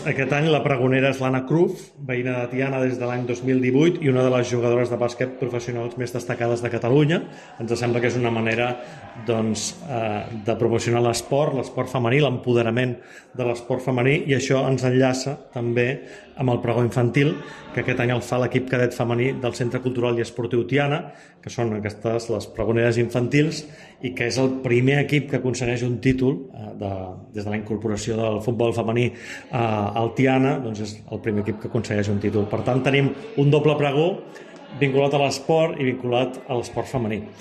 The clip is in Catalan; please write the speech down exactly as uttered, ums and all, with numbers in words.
Aquest any la pregonera és l'Anna Cruz, veïna de Tiana des de l'any dos mil divuit i una de les jugadores de bàsquet professionals més destacades de Catalunya. Ens sembla que és una manera doncs, eh, de promocionar l'esport, l'esport femení, l'empoderament de l'esport femení, i això ens enllaça també amb el pregó infantil, que aquest any el fa l'equip cadet femení del Centre Cultural i Esportiu Tiana, que són aquestes les pregoneres infantils, i que és el primer equip que aconsegueix un títol eh, de, des de la incorporació del futbol femení eh, al Tiana, doncs és el primer equip que aconsegueix un títol. Per tant, tenim un doble pregó vinculat a l'esport i vinculat a l'esport femení.